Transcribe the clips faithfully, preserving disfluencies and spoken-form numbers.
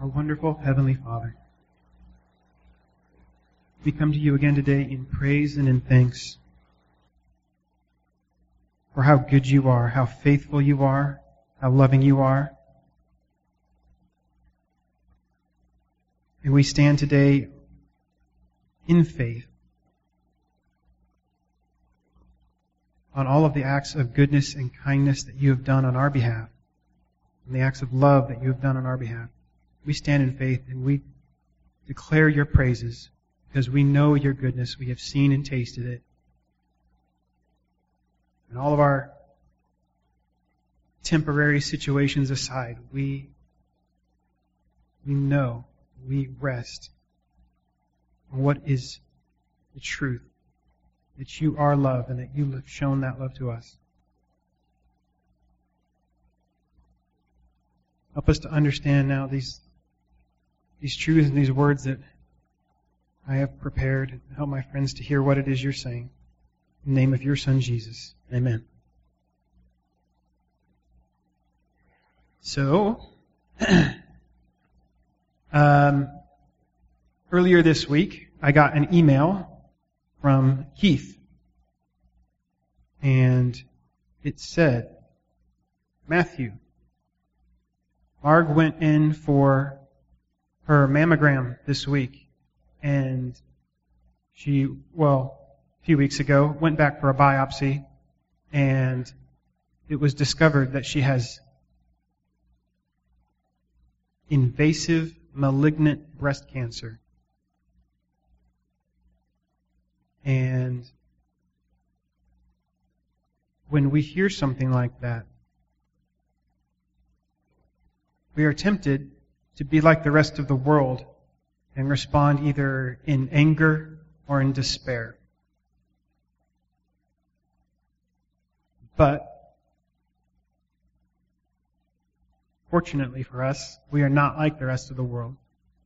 our wonderful Heavenly Father, we come to you again today in praise and in thanks for how good you are, how faithful you are, how loving you are. And we stand today in faith on all of the acts of goodness and kindness that you have done on our behalf, and the acts of love that you have done on our behalf. We stand in faith and we declare your praises because we know your goodness. We have seen and tasted it. And all of our temporary situations aside, we, we know, we rest on what is the truth, that you are love and that you have shown that love to us. Help us to understand now these these truths and these words that I have prepared. Help my friends to hear what it is you're saying. In the name of your Son, Jesus. Amen. So, um, earlier this week, I got an email from Keith. And it said, Matthew, Marg went in for her mammogram this week, and she, well, a few weeks ago, went back for a biopsy, and it was discovered that she has invasive malignant breast cancer. And when we hear something like that, we are tempted to be like the rest of the world and respond either in anger or in despair. But fortunately for us, we are not like the rest of the world.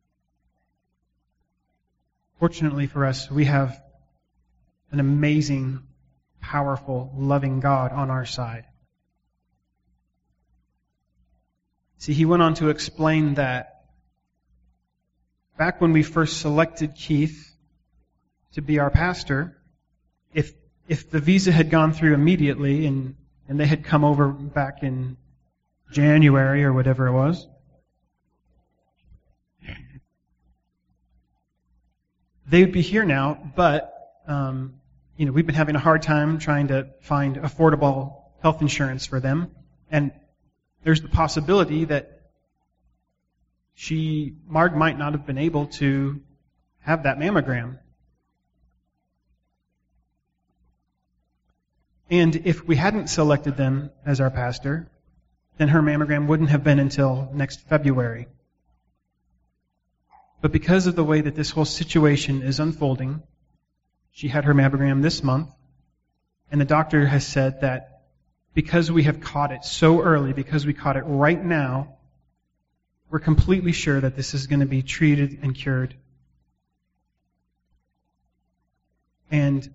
Fortunately for us, we have an amazing, powerful, loving God on our side. See, he went on to explain that back when we first selected Keith to be our pastor, if if the visa had gone through immediately and, and they had come over back in January or whatever it was, they would be here now, but um, you know, we've been having a hard time trying to find affordable health insurance for them, and there's the possibility that she, Marg, might not have been able to have that mammogram. And if we hadn't selected them as our pastor, then her mammogram wouldn't have been until next February. But because of the way that this whole situation is unfolding, she had her mammogram this month, and the doctor has said that because we have caught it so early, because we caught it right now, we're completely sure that this is going to be treated and cured. And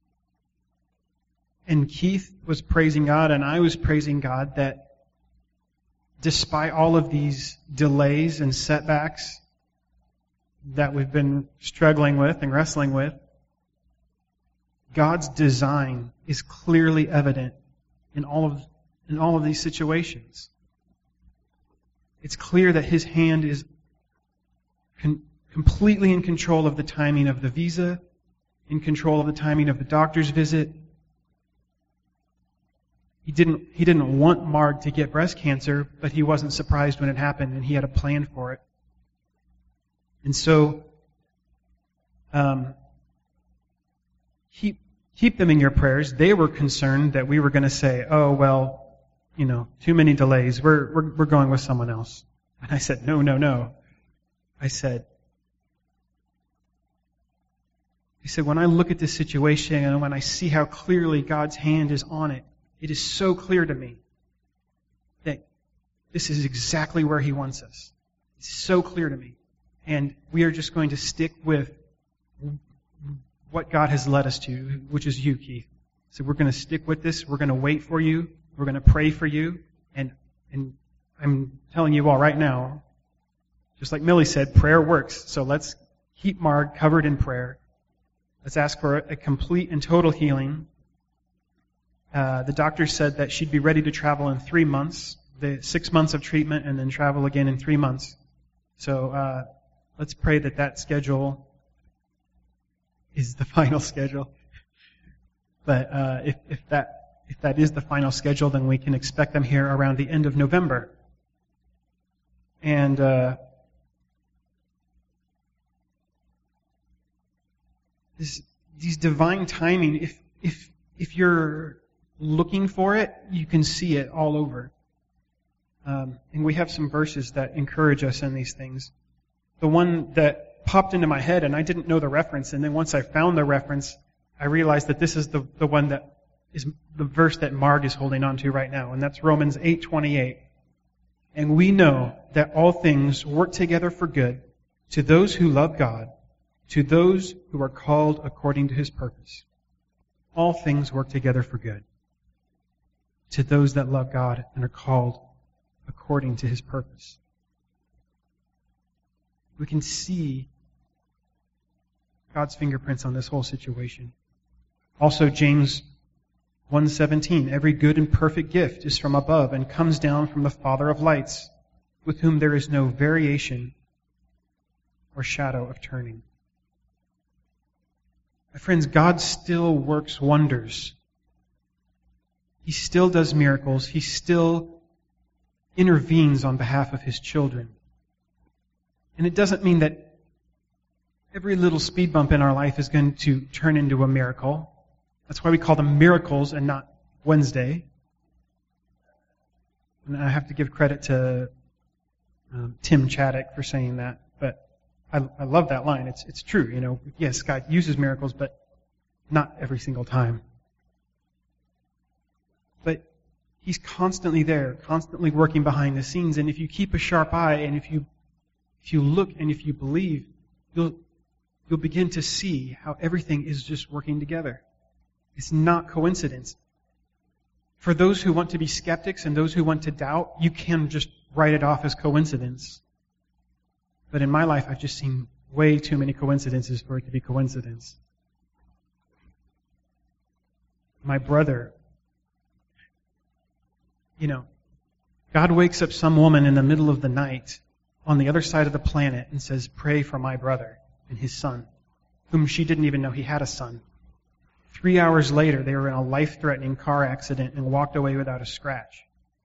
and Keith was praising God, and I was praising God that despite all of these delays and setbacks that we've been struggling with and wrestling with, God's design is clearly evident in all of in all of these situations. It's clear that His hand is con- completely in control of the timing of the visa, in control of the timing of the doctor's visit. He didn't he didn't want Marg to get breast cancer, but He wasn't surprised when it happened, and He had a plan for it. And so, um, keep keep them in your prayers. They were concerned that we were going to say, "Oh well, you know, too many delays. We're we're we're going with someone else." And I said, "No, no, no." I said, I said, when I look at this situation and when I see how clearly God's hand is on it, it is so clear to me that this is exactly where He wants us. It's so clear to me. And we are just going to stick with what God has led us to, which is you, Keith. So we're going to stick with this. We're going to wait for you. We're going to pray for you. And and I'm telling you all right now, just like Millie said, prayer works. So let's keep Marg covered in prayer. Let's ask for a complete and total healing. Uh, the doctor said that she'd be ready to travel in three months, the six months of treatment, and then travel again in three months. So uh, let's pray that that schedule is the final schedule. But uh, if, if that if that is the final schedule, then we can expect them here around the end of November. And uh, this, these divine timing, if if if you're looking for it, you can see it all over. Um, and we have some verses that encourage us in these things. The one that popped into my head, and I didn't know the reference, and then once I found the reference, I realized that this is the, the one that is the verse that Marg is holding on to right now, and that's Romans eight twenty-eight. And we know that all things work together for good to those who love God, to those who are called according to His purpose. All things work together for good to those that love God and are called according to His purpose. We can see God's fingerprints on this whole situation. Also, James one seventeen, every good and perfect gift is from above and comes down from the Father of lights, with whom there is no variation or shadow of turning. My friends, God still works wonders. He still does miracles. He still intervenes on behalf of His children. And it doesn't mean that every little speed bump in our life is going to turn into a miracle. That's why we call them miracles and not Wednesday. And I have to give credit to um, Tim Chaddock for saying that. But I, I love that line. It's it's true. You know, yes, God uses miracles, but not every single time. But He's constantly there, constantly working behind the scenes. And if you keep a sharp eye, and if you if you look and if you believe, you'll you'll begin to see how everything is just working together. It's not coincidence. For those who want to be skeptics and those who want to doubt, you can just write it off as coincidence. But in my life, I've just seen way too many coincidences for it to be coincidence. My brother, you know, God wakes up some woman in the middle of the night on the other side of the planet and says, pray for my brother and his son, whom she didn't even know he had a son. Three hours later, they were in a life-threatening car accident and walked away without a scratch.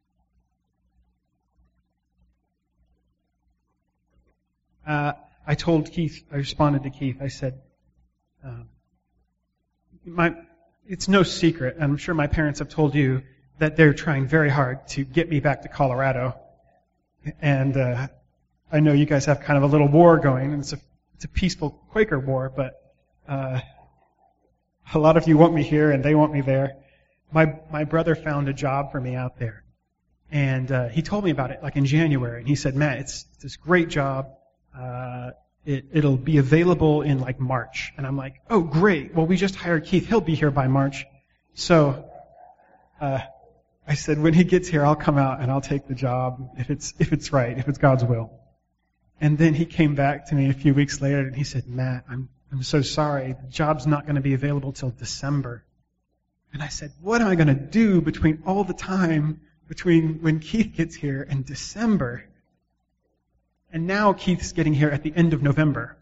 Uh, I told Keith, I responded to Keith, I said, um, my, it's no secret, and I'm sure my parents have told you, that they're trying very hard to get me back to Colorado. And uh, I know you guys have kind of a little war going, and it's a, it's a peaceful Quaker war, but uh, a lot of you want me here and they want me there. My my brother found a job for me out there. And uh, he told me about it like in January. And he said, Matt, it's, it's this great job. Uh, it, it'll be available in like March. And I'm like, oh, great. Well, we just hired Keith. He'll be here by March. So uh, I said, when he gets here, I'll come out and I'll take the job if it's if it's right, if it's God's will. And then he came back to me a few weeks later and he said, Matt, I'm I'm so sorry. The job's not going to be available till December. And I said, what am I going to do between all the time between when Keith gets here and December? And now Keith's getting here at the end of November.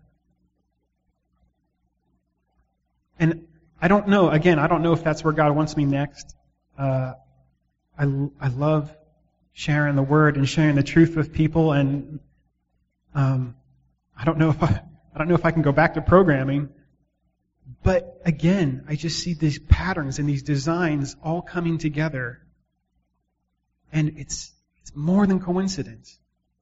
And I don't know, again, I don't know if that's where God wants me next. Uh, I, I love sharing the Word and sharing the truth with people, and um, I don't know if I, I don't know if I can go back to programming. But again, I just see these patterns and these designs all coming together, and it's it's more than coincidence.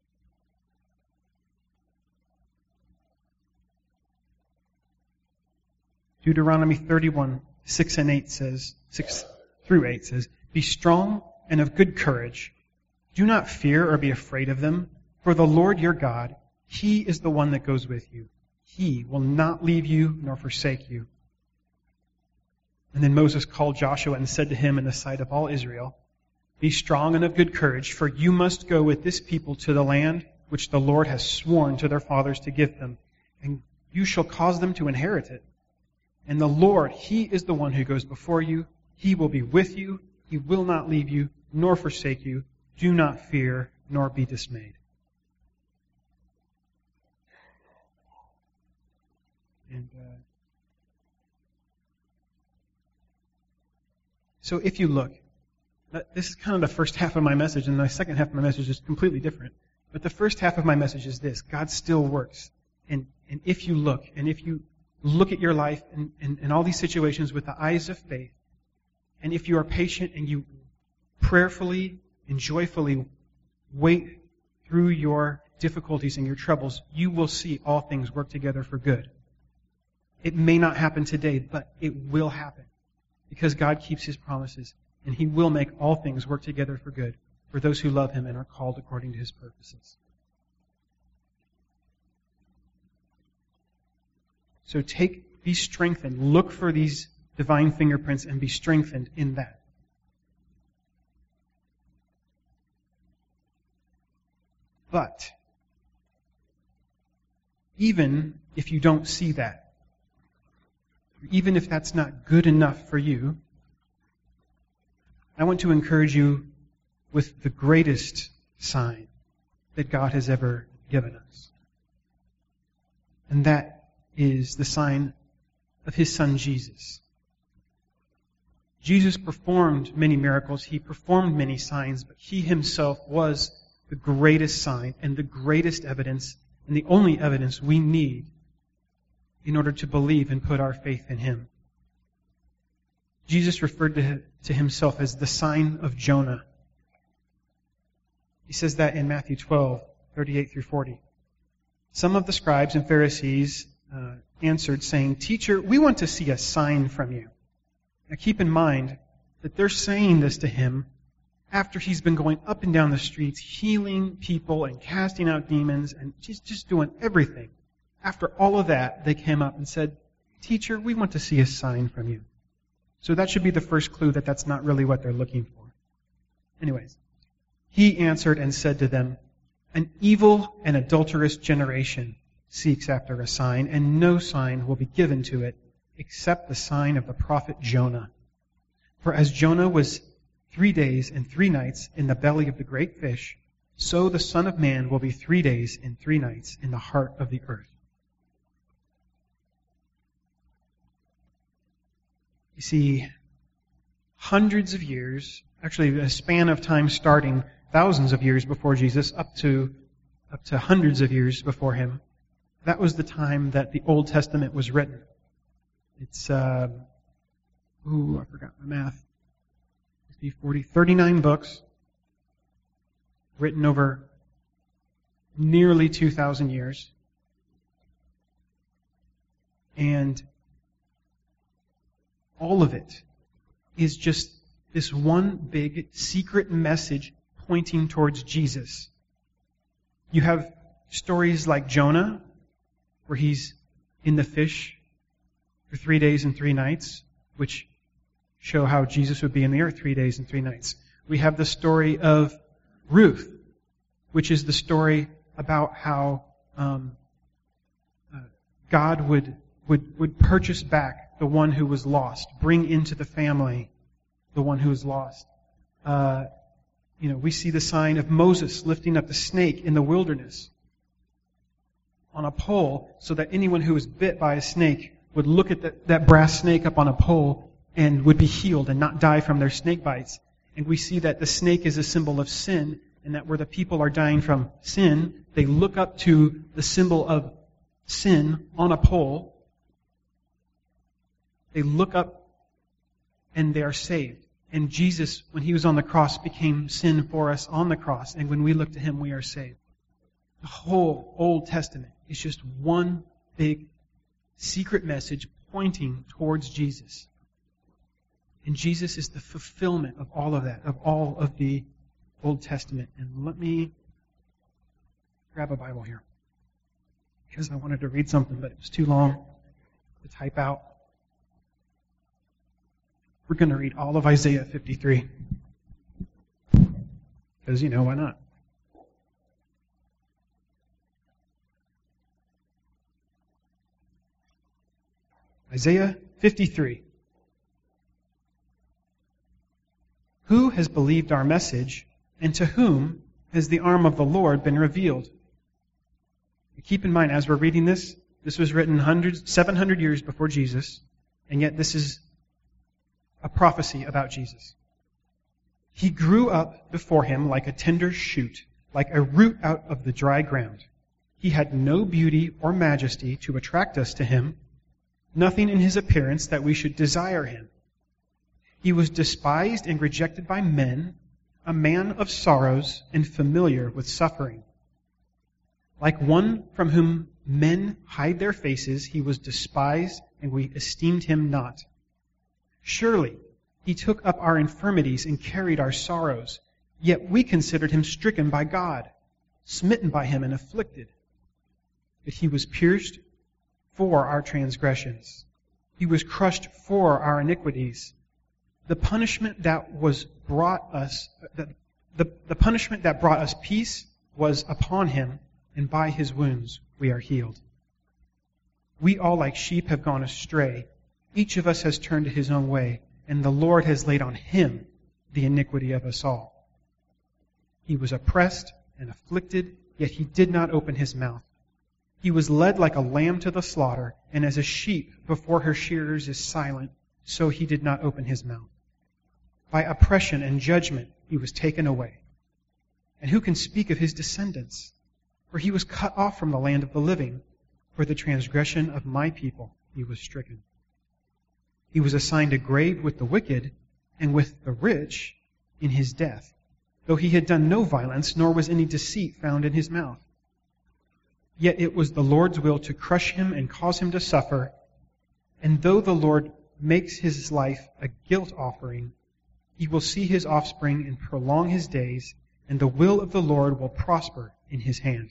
Deuteronomy thirty-one, six and eight says, six through eight says, be strong and of good courage. Do not fear or be afraid of them, for the Lord your God, He is the one that goes with you. He will not leave you nor forsake you. And then Moses called Joshua and said to him in the sight of all Israel, be strong and of good courage, for you must go with this people to the land which the Lord has sworn to their fathers to give them, and you shall cause them to inherit it. And the Lord, He is the one who goes before you. He will be with you. He will not leave you, nor forsake you. Do not fear, nor be dismayed. And uh, so if you look, this is kind of the first half of my message, and the second half of my message is completely different. But the first half of my message is this: God still works. And, and if you look, and if you look at your life and, and, and all these situations with the eyes of faith, and if you are patient and you prayerfully and joyfully wait through your difficulties and your troubles, you will see all things work together for good. It may not happen today, but it will happen, because God keeps His promises, and He will make all things work together for good for those who love Him and are called according to His purposes. So take, be strengthened. Look for these divine fingerprints and be strengthened in that. But even if you don't see that, even if that's not good enough for you, I want to encourage you with the greatest sign that God has ever given us. And that is the sign of His Son Jesus. Jesus performed many miracles. He performed many signs, but He Himself was the greatest sign and the greatest evidence and the only evidence we need in order to believe and put our faith in Him. Jesus referred to, to Himself as the sign of Jonah. He says that in Matthew twelve, thirty-eight through forty. Some of the scribes and Pharisees uh, answered, saying, "Teacher, we want to see a sign from you." Now keep in mind that they're saying this to Him after He's been going up and down the streets, healing people and casting out demons and just, just doing everything. After all of that, they came up and said, "Teacher, we want to see a sign from you." So that should be the first clue that that's not really what they're looking for. Anyways, He answered and said to them, "An evil and adulterous generation seeks after a sign, and no sign will be given to it except the sign of the prophet Jonah. For as Jonah was three days and three nights in the belly of the great fish, so the Son of Man will be three days and three nights in the heart of the earth." You see, hundreds of years, actually a span of time starting thousands of years before Jesus, up to up to hundreds of years before Him, that was the time that the Old Testament was written. It's, uh, ooh, I forgot my math. fifty, forty, thirty-nine books written over nearly two thousand years. And all of it is just this one big secret message pointing towards Jesus. You have stories like Jonah, where he's in the fish for three days and three nights, which show how Jesus would be in the earth three days and three nights. We have the story of Ruth, which is the story about how um, uh, God would, would would purchase back the one who was lost, bring into the family the one who was lost. Uh, you know, we see the sign of Moses lifting up the snake in the wilderness on a pole, so that anyone who was bit by a snake would look at that, that brass snake up on a pole and would be healed and not die from their snake bites. And we see that the snake is a symbol of sin, and that where the people are dying from sin, they look up to the symbol of sin on a pole. They look up and they are saved. And Jesus, when He was on the cross, became sin for us on the cross. And when we look to Him, we are saved. The whole Old Testament is just one big secret message pointing towards Jesus. And Jesus is the fulfillment of all of that, of all of the Old Testament. And let me grab a Bible here, because I wanted to read something, but it was too long to type out. We're going to read all of Isaiah fifty-three. Because, you know, why not? Isaiah fifty-three. Who has believed our message, and to whom has the arm of the Lord been revealed? Keep in mind, as we're reading this, this was written hundreds, seven hundred years before Jesus, and yet this is a prophecy about Jesus. He grew up before him like a tender shoot, like a root out of the dry ground. He had no beauty or majesty to attract us to him, nothing in his appearance that we should desire him. He was despised and rejected by men, a man of sorrows and familiar with suffering. Like one from whom men hide their faces, he was despised, and we esteemed him not. Surely he took up our infirmities and carried our sorrows, yet we considered him stricken by God, smitten by him and afflicted. But he was pierced for our transgressions. He was crushed for our iniquities. The punishment that was brought us, the, the, the punishment that brought us peace was upon him, and by his wounds we are healed. We all like sheep have gone astray. Each of us has turned to his own way, and the Lord has laid on him the iniquity of us all. He was oppressed and afflicted, yet he did not open his mouth. He was led like a lamb to the slaughter, and as a sheep before her shearers is silent, so he did not open his mouth. By oppression and judgment he was taken away. And who can speak of his descendants? For he was cut off from the land of the living. For the transgression of my people he was stricken. He was assigned a grave with the wicked and with the rich in his death, though he had done no violence, nor was any deceit found in his mouth. Yet it was the Lord's will to crush him and cause him to suffer. And though the Lord makes his life a guilt offering, he will see his offspring and prolong his days, and the will of the Lord will prosper in his hand.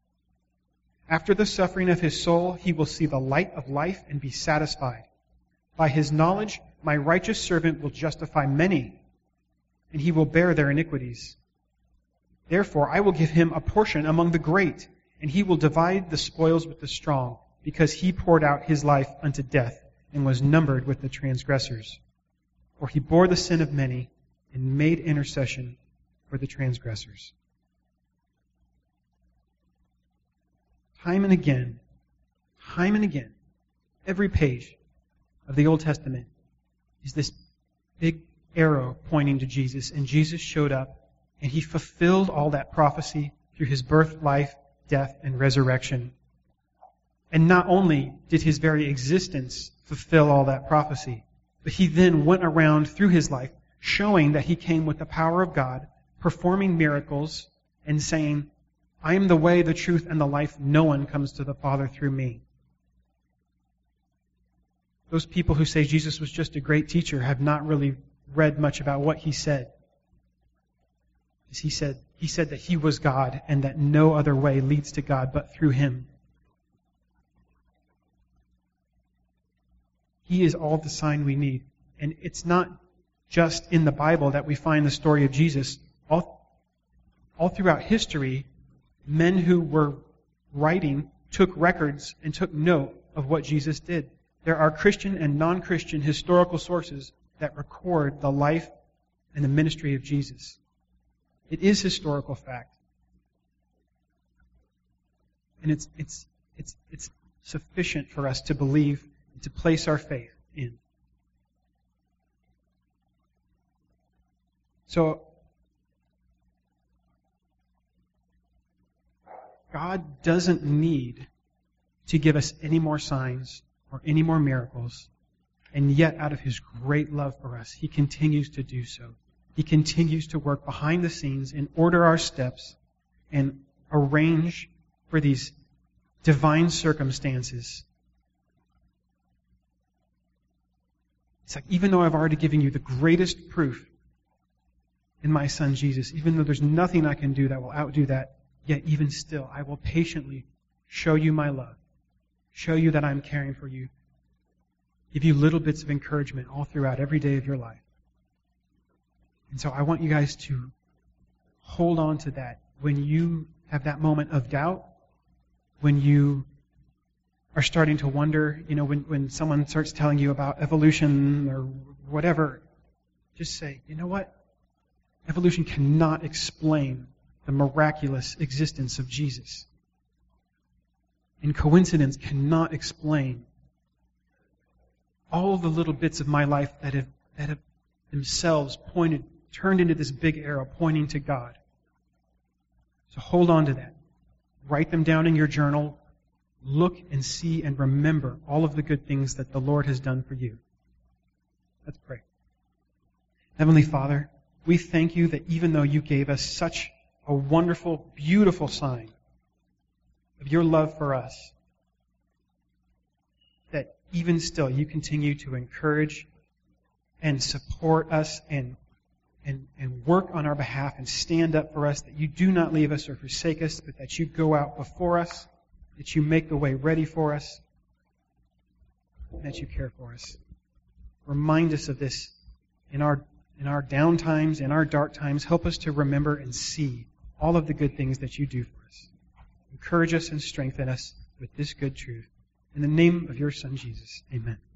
After the suffering of his soul, he will see the light of life and be satisfied. By his knowledge, my righteous servant will justify many, and he will bear their iniquities. Therefore, I will give him a portion among the great, and he will divide the spoils with the strong, because he poured out his life unto death, and was numbered with the transgressors. For he bore the sin of many, and made intercession for the transgressors. Time and again, time and again, every page of the Old Testament is this big arrow pointing to Jesus, and Jesus showed up, and he fulfilled all that prophecy through his birth, life, death, and resurrection. And not only did his very existence fulfill all that prophecy, but he then went around through his life showing that he came with the power of God, performing miracles, and saying, I am the way, the truth, and the life. No one comes to the Father through me. Those people who say Jesus was just a great teacher have not really read much about what he said. As he said, he said that he was God and that no other way leads to God but through him. He is all the sign we need. And it's not just in the Bible that we find the story of Jesus. All, all throughout history, men who were writing took records and took note of what Jesus did. There are Christian and non-Christian historical sources that record the life and the ministry of Jesus. It is historical fact. And it's it's it's it's sufficient for us to believe and to place our faith in. So God doesn't need to give us any more signs or any more miracles, and yet out of his great love for us, he continues to do so. He continues to work behind the scenes and order our steps and arrange for these divine circumstances. It's like, even though I've already given you the greatest proof in my Son Jesus, even though there's nothing I can do that will outdo that, yet even still, I will patiently show you my love, show you that I'm caring for you, give you little bits of encouragement all throughout every day of your life. And so I want you guys to hold on to that when you have that moment of doubt, when you are starting to wonder, you know, when, when someone starts telling you about evolution or whatever, just say, you know what? Evolution cannot explain the miraculous existence of Jesus. And coincidence cannot explain all the little bits of my life that have, that have themselves pointed, turned into this big arrow pointing to God. So hold on to that. Write them down in your journal. Look and see and remember all of the good things that the Lord has done for you. Let's pray. Heavenly Father, we thank you that even though you gave us such a wonderful, beautiful sign of your love for us, that even still you continue to encourage and support us and, and, and work on our behalf and stand up for us, that you do not leave us or forsake us, but that you go out before us, that you make the way ready for us, and that you care for us. Remind us of this in our in our down times, in our dark times. Help us to remember and see all of the good things that you do for us. Encourage us and strengthen us with this good truth. In the name of your Son, Jesus, amen.